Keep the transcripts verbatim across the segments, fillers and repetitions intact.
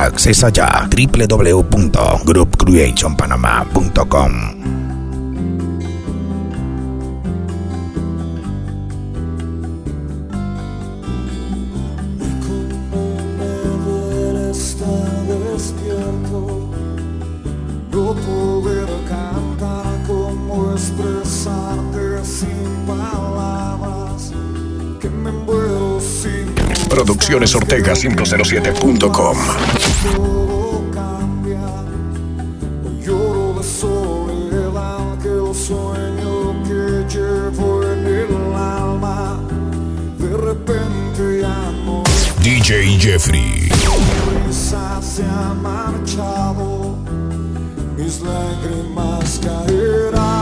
Accesa ya w w w punto group creation panama punto com. No poder cantar como expresarte sin palabras, que me muero sin. Producciones Ortega cinco cero siete punto com. Todo cambia, hoy lloro de soledad, que el sueño que llevo en el alma, de repente ya no. D J Jeffrey. Mi risa se ha marchado, mis lágrimas caerán,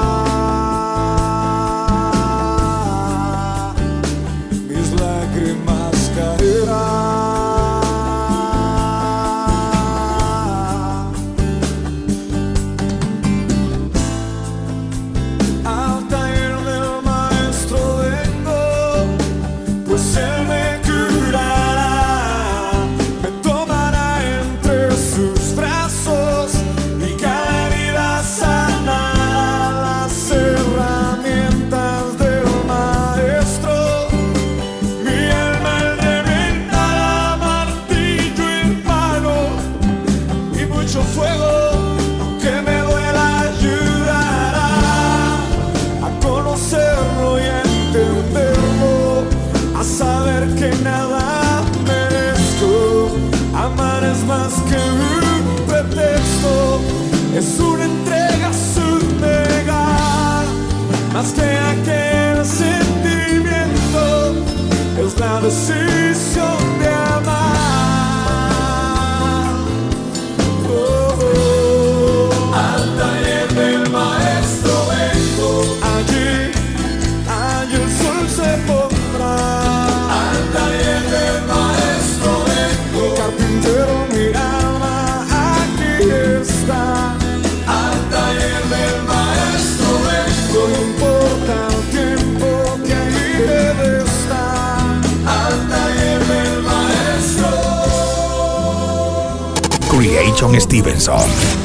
mis lágrimas caerán. Al taller del maestro vengo, pues él me curará, me tomará entre sus brazos y cada herida sanará. Las herramientas del maestro, mi alma él reventará, martillo en mano y mucho fuego que me duela ayudará a conocerlo y a entenderlo, a saber que nada merezco. Amar es más que un pretexto, es una entrega sin negar, más que aquel sentimiento, es la decisión de amar. Oh, oh. Al taller del maestro vengo, allí, allí el sol se pondrá. Al taller del maestro vengo, carpintero mi alma aquí está. Al taller del maestro vengo, no importa el tiempo que ahí debe estar. Al taller del maestro. Creation Stevenson.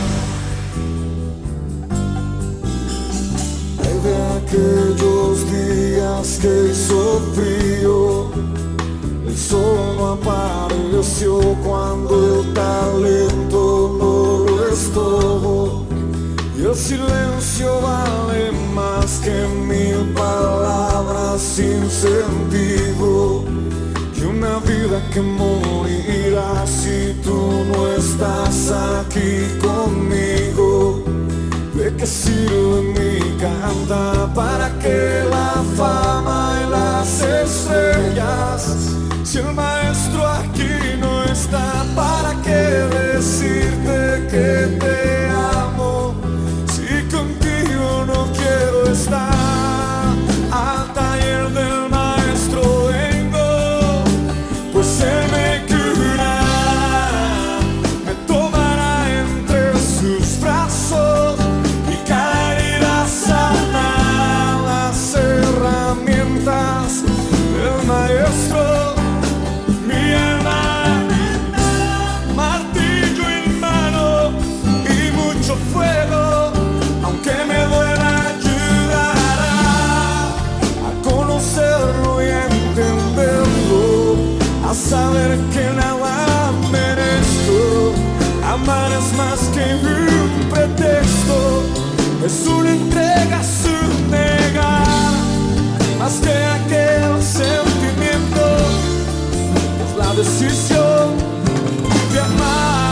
Hay de aquellos días que hizo frío, el sol no apareció cuando el talento no lo es todo, y el silencio vale más que mil palabras sin sentido, y una vida que morirá si tú no estás aquí conmigo. ¿De qué sirve mi cantar para que la fama y las estrellas, si el maestro aquí no está? ¿Para qué decirte que te amo si contigo no quiero estar? Al taller del maestro vengo, pues él me curará, me tomará entre sus brazos y cada herida sanará. Las herramientas del maestro, mi alma, martillo en mano y mucho fuego, aunque me duela ayudará a conocerlo y a entenderlo, a saber que nada merezco. Amar es más que un pretexto, es una entrega sin negar, más que aquel sentimiento, es la decisión de amar.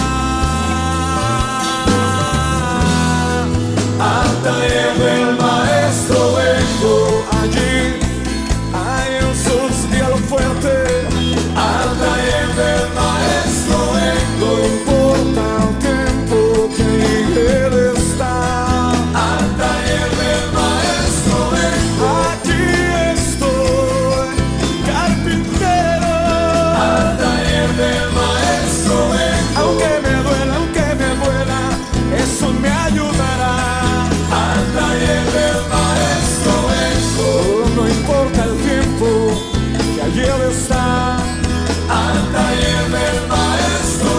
Al taller del maestro vengo, allí hay el sol y a lo fuerte. Al taller del maestro vengo, no importa el tiempo que él está. Al taller del maestro vengo, aquí estoy, carpintero. Al taller del maestro vengo, aunque me duela, aunque me duela, eso me ayudará. Al taller del maestro vengo, no importa el tiempo que allí él está. Al taller del maestro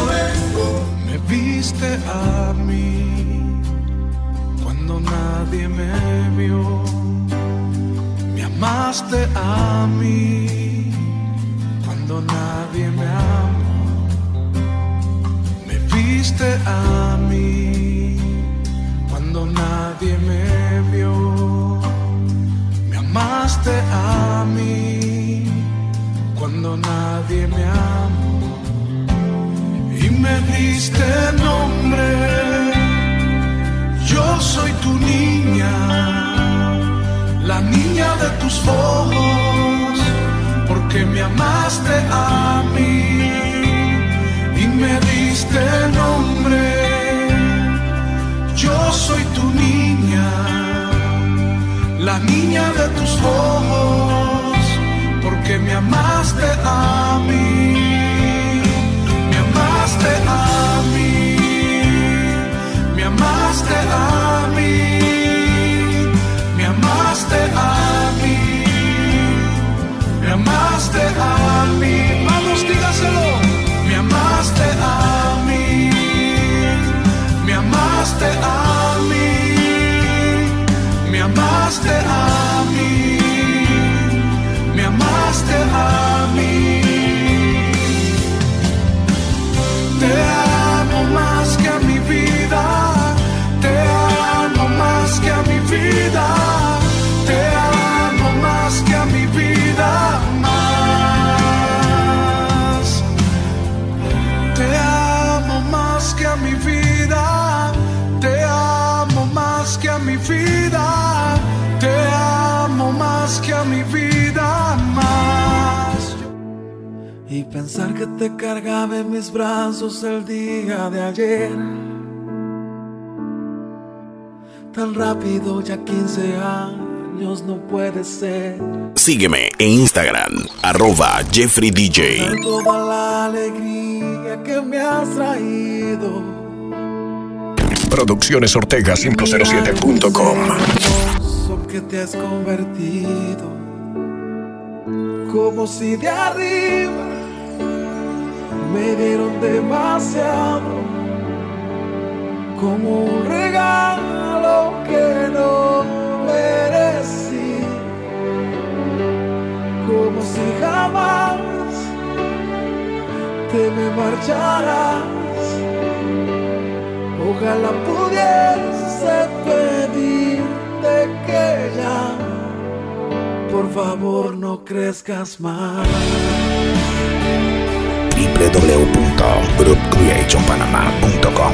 llamaste a mí cuando nadie me amó. Me viste a mí cuando nadie me vio. Me amaste a mí cuando nadie me amó. Y me diste nombre. Yo soy tu niña, la niña de tus ojos, porque me amaste a mí y me diste nombre. Yo soy tu niña, la niña de tus ojos, porque me amaste a mí, me amaste a mí, me amaste a mí. Me amaste a mí, me amaste a mí. Vamos, dígaselo. Me amaste a mí, me amaste a mí, me amaste a mí, me amaste a mí. Te amo más que a mi vida, te amo más que a mi vida. Te amo más que a mi vida, más. Te amo más que a mi vida. Te amo más que a mi vida. Te amo más que a mi vida, más. Y pensar que te cargaba en mis brazos el día de ayer. Tan rápido, ya quince años no puede ser. Sígueme en Instagram, arroba Jeffrey D J. Toda la alegría que me has traído. Producciones Ortega cinco cero siete punto com. Que te has convertido, como si de arriba me dieron demasiado, como un regalo que no merecí, como si jamás te me marcharas. Ojalá pudiese pedirte que ya, por favor, no crezcas más. w w w punto group creation panama punto com.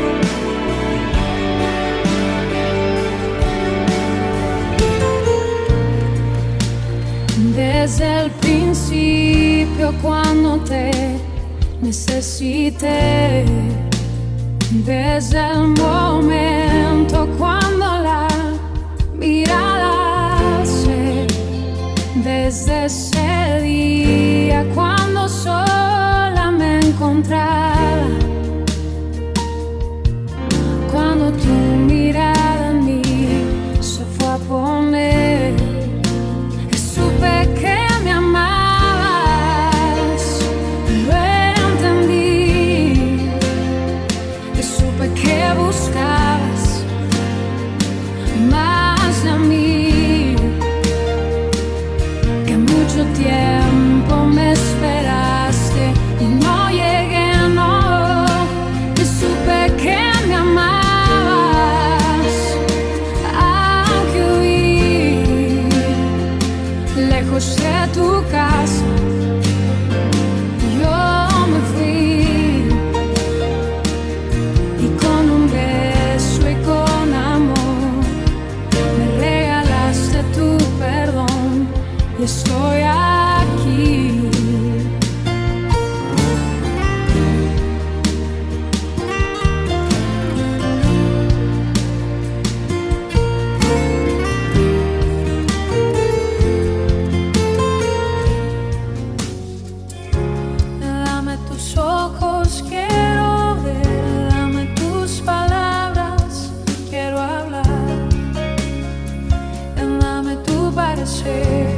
Desde el principio, cuando te necesité, desde el momento cuando la mirada se, desde ese día cuando sola me encontraba, cuando tu mirada en mí se fue a poner, supe que me amabas, lo entendí, y supe que buscabas más de mí, que mucho tiempo me esperaste y no llegué, no, y supe que me amabas, aunque huí lejos de tu casa, yo me fui, y con un beso y con amor me regalaste tu perdón, y estoy aquí. Dame tus ojos, quiero ver, dame tus palabras, quiero hablar, dame tu parecer,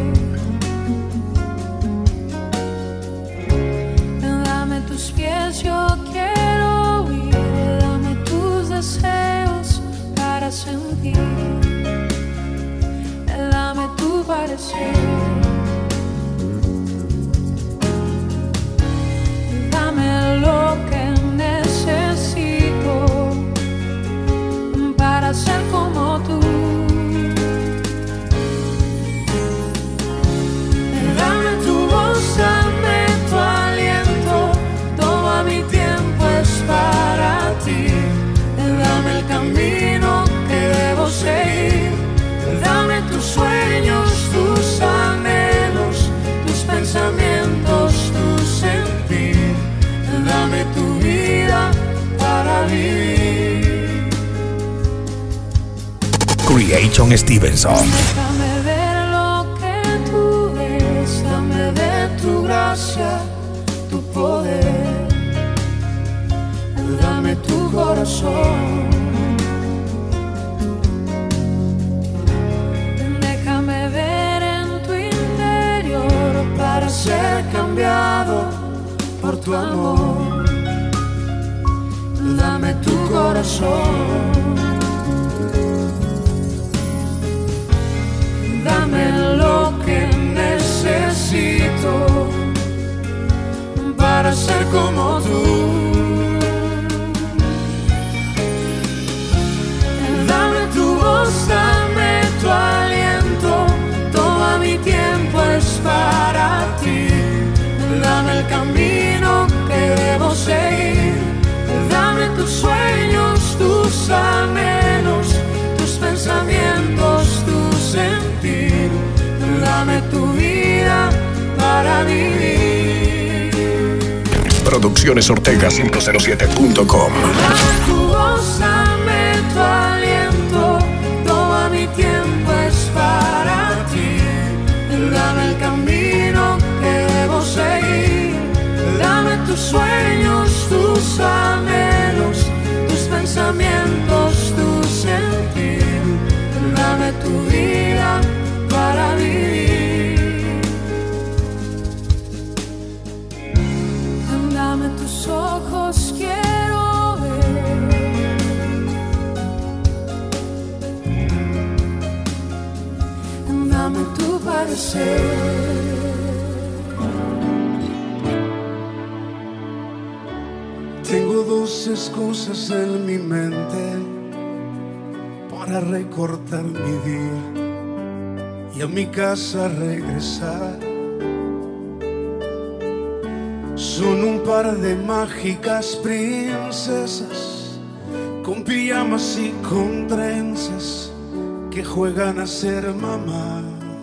dame tus pies, yo quiero oír, dame tus deseos para sentir, dame tu parecer. Creation Stevenson. Déjame ver lo que tú ves, dame de tu gracia, tu poder, dame tu corazón. Déjame ver en tu interior para ser cambiado por tu amor. Dame tu corazón. Dame lo que necesito para ser como tú. Dame tu voz, dame tu aliento. Todo mi tiempo es para ti. Dame el camino que debo seguir. Dame tus sueños, tus anhelos, tus pensamientos, tu sentir. Dame tu vida para vivir. Producciones Ortega cinco cero siete punto com. Dame tu voz, dame tu aliento. Todo mi tiempo es para ti. Dame el camino que debo seguir. Dame tus sueños, tus anhelos, tus pensamientos, tu sentir. Dame tu vida para vivir. Dame tus ojos, quiero ver. Dame tu parecer. Tengo dos excusas en mi mente para recortar mi día y a mi casa regresar. Son un par de mágicas princesas con pijamas y con trenzas que juegan a ser mamá.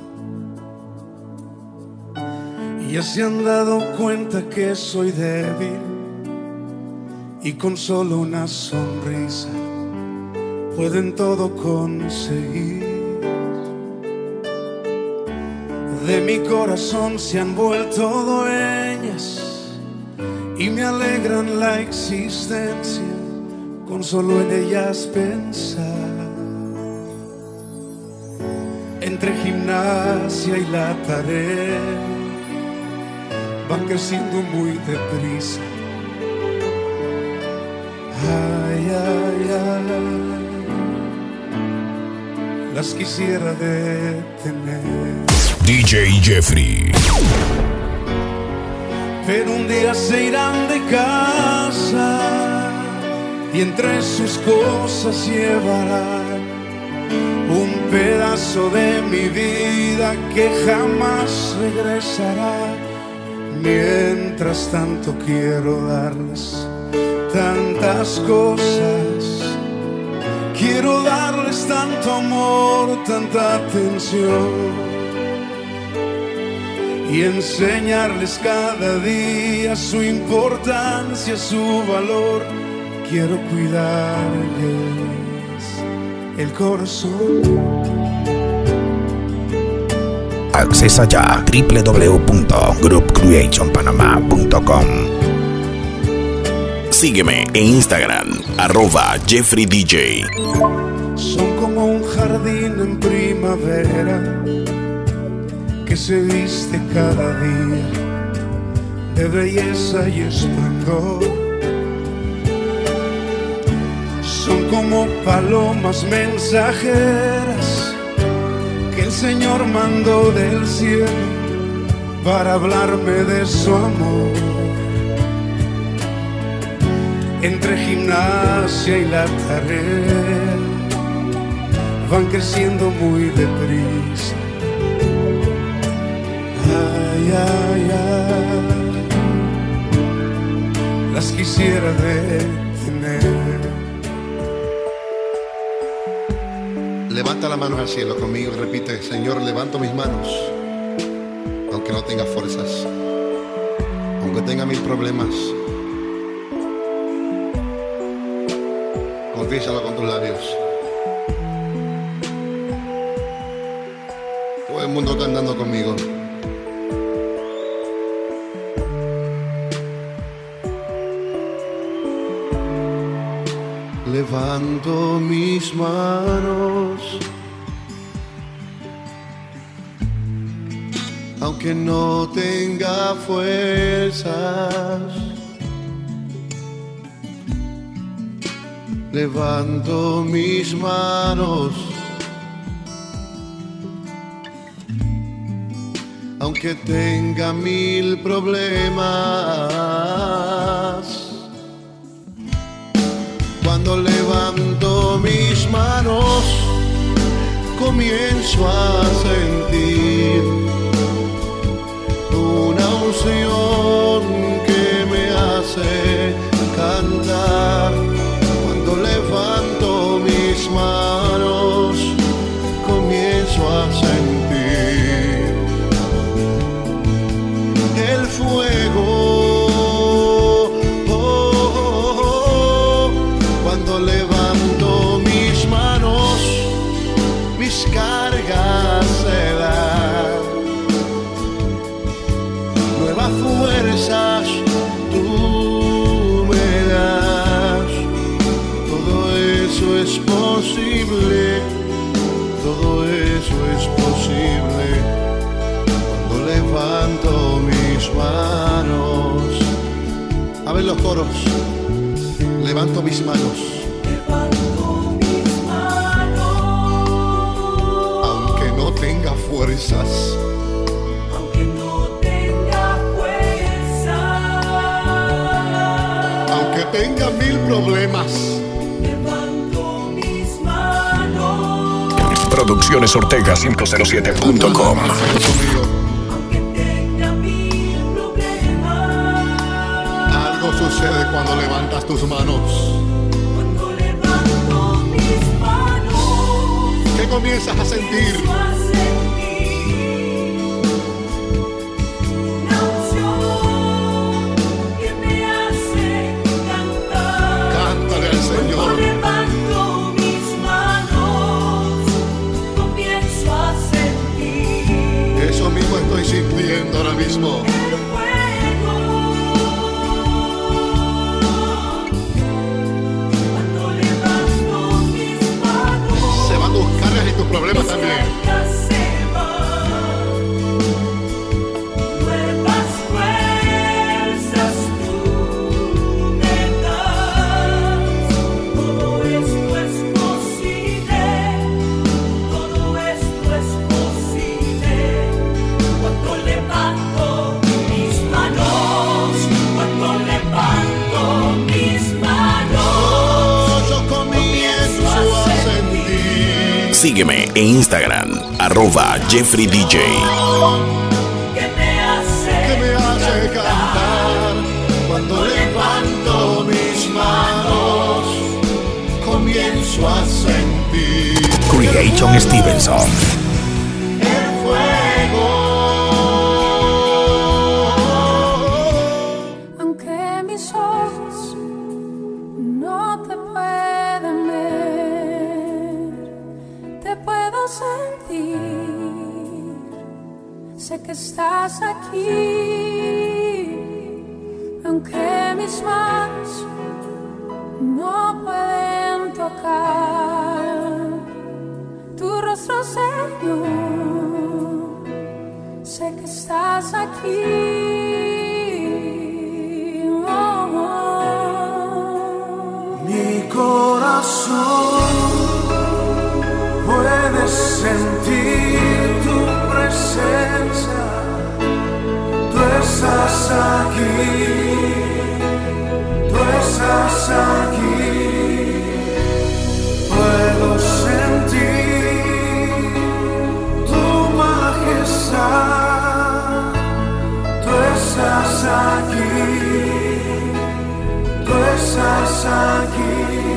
Y ya se han dado cuenta que soy débil y con solo una sonrisa pueden todo conseguir. De mi corazón se han vuelto dueñas y me alegran la existencia con solo en ellas pensar. Entre gimnasia y la tarea van creciendo muy deprisa. Ay, ay, ay, las quisiera detener. D J Jeffrey. Pero un día se irán de casa y entre sus cosas llevarán un pedazo de mi vida que jamás regresará. Mientras tanto quiero darles tantas cosas, quiero darles tanto amor, tanta atención y enseñarles cada día su importancia, su valor. Quiero cuidarles el corazón. Accesa ya w w w punto group creation panama punto com. Sígueme en Instagram, arroba Jeffrey D J. Son como un jardín en primavera que se viste cada día de belleza y esplendor. Son como palomas mensajeras que el Señor mandó del cielo para hablarme de su amor. Entre gimnasia y la tarea van creciendo muy deprisa. Ay, ay, ay, las quisiera detener. Levanta la mano al cielo conmigo y repite: Señor, levanto mis manos, aunque no tenga fuerzas, aunque tenga mil problemas. Confiésalo con tus labios. el mundo cantando conmigo. Levanto mis manos, aunque no tenga fuerzas. Levanto mis manos, aunque tenga mil problemas. Cuando levanto mis manos, comienzo a sentir una unción que me hace cantar. Cuando levanto mis manos, comienzo a sentir el fuego. Levanto mis manos, mis cargas se dan, nuevas fuerzas tú me das. Todo eso es posible, todo eso es posible cuando levanto mis manos. A ver los coros. Levanto mis manos. Levanto mis manos. Aunque no tenga fuerzas. Aunque no tenga fuerzas. Aunque tenga mil problemas. Levanto mis manos. Producciones Ortega cinco cero siete punto com. Aunque tenga mil problemas. Algo sucede cuando levantas tus manos. Cuando levanto mis manos, ¿Qué comienzas a sentir? comienzo a sentir una unción que me hace cantar. Cántale al Señor. Cuando levanto mis manos, comienzo a sentir Eso mismo estoy sintiendo ahora mismo. el fuego. Cuando levanto mis manos, Se van tus cargas y tus problemas mis también. cargas se van. Nuevas fuerzas tú me das. Todo esto es posible, todo esto es posible cuando levanto mis manos, cuando levanto mis manos. Yo comienzo a sentir Sígueme en Instagram, arroba Jeffrey D J. Que me hace, que me hace cantar. Cuando levanto mis manos, comienzo a sentir Creation Stevenson. el fuego. Aunque mis ojos no te pueden ver, te puedo sentir. Sé que estás aquí. Aunque mis manos no pueden tocar tu rostro, Señor, sé que estás aquí. Oh, oh. Mi corazón puede sentir tu presencia. Tú estás aquí, tú estás aquí. Puedo sentir tu majestad. Tú estás aquí, tú estás aquí.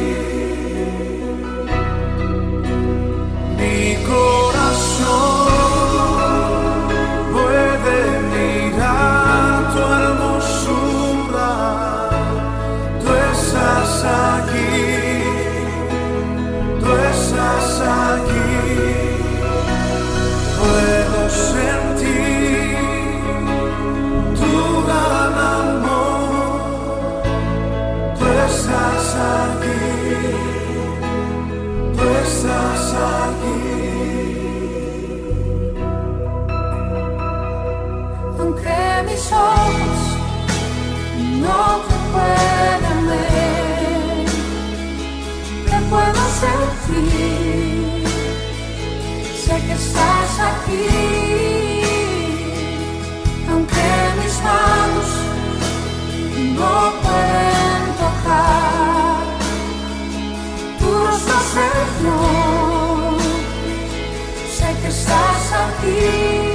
Mi corazón puede mirar tu hermosura. Tú estás aquí, tú estás aquí. Puedo mis ojos no te pueden ver. Te puedo sentir, sé que estás aquí, aunque mis manos no pueden tocar tu rostro, Señor. Sé que estás aquí.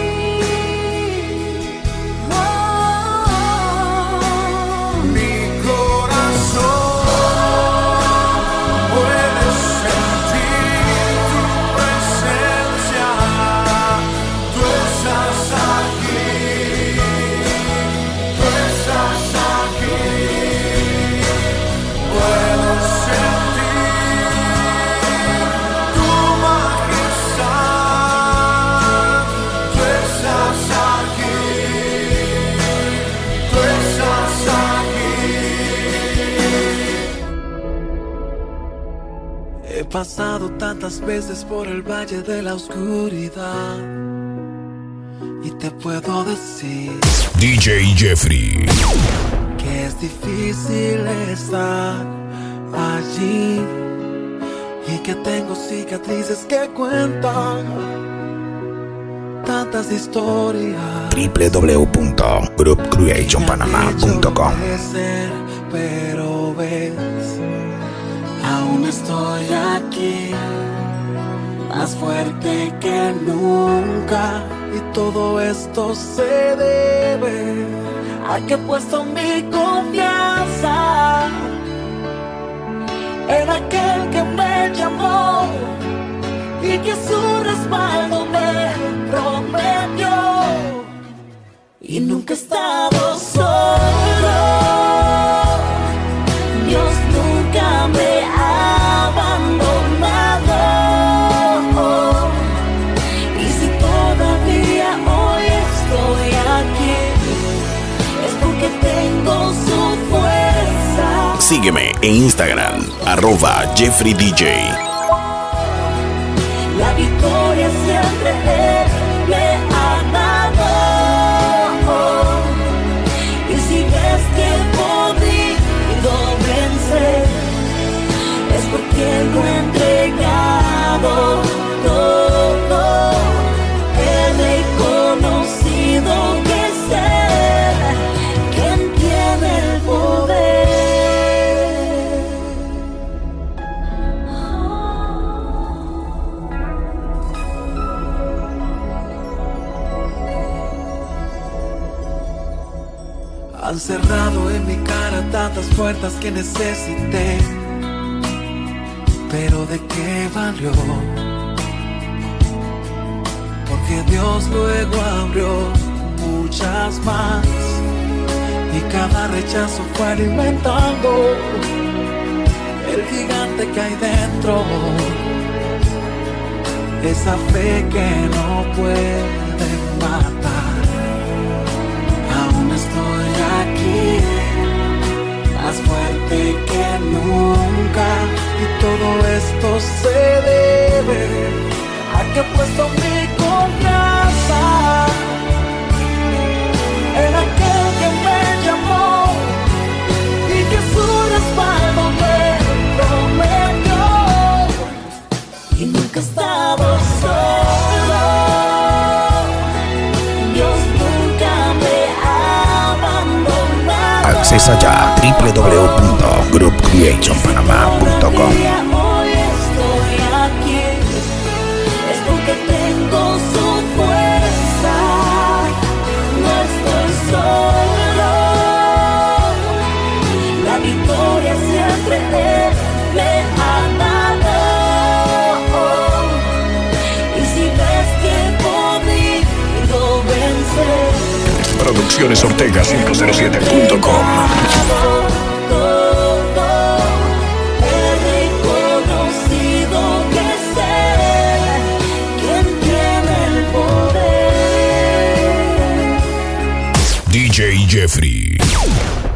He pasado tantas veces por el valle de la oscuridad y te puedo decir D J Jeffrey, que es difícil estar allí y que tengo cicatrices que cuentan tantas historias. w w w punto group creation panama punto com. Pero ves, aún estoy aquí, más fuerte que nunca, y todo esto se debe a que he puesto mi confianza en aquel que me llamó y que su respaldo me prometió, y nunca he estado solo. Dios nunca me ha abandonado, y si todavía hoy estoy aquí es porque tengo su fuerza. Sígueme en Instagram, arroba Jeffrey D J. La victoria siempre Él me ha dado, y si ves que he podido vencer es porque lo he entregado todo. He reconocido que es Él quien tiene el poder. Han cerrado en mi cara tantas puertas que necesité, pero ¿de qué valió? Porque Dios luego abrió muchas más, y cada rechazo fue alimentando el gigante que hay dentro, esa fe que no puede matar. Aún estoy aquí, más fuerte que nunca, y todo esto se debe a que he puesto mi confianza en aquel que me llamó y que su respaldo me prometió, y nunca he estado solo. Dios nunca me ha abandonado. Accesa ya a w w w punto group creation panama punto com. Hoy estoy aquí es porque tengo su fuerza. No estoy solo, la victoria siempre Él me ha dado, y si ves que he podido vencer, Producciones Ortega cinco cero siete punto com. D J Jeffrey.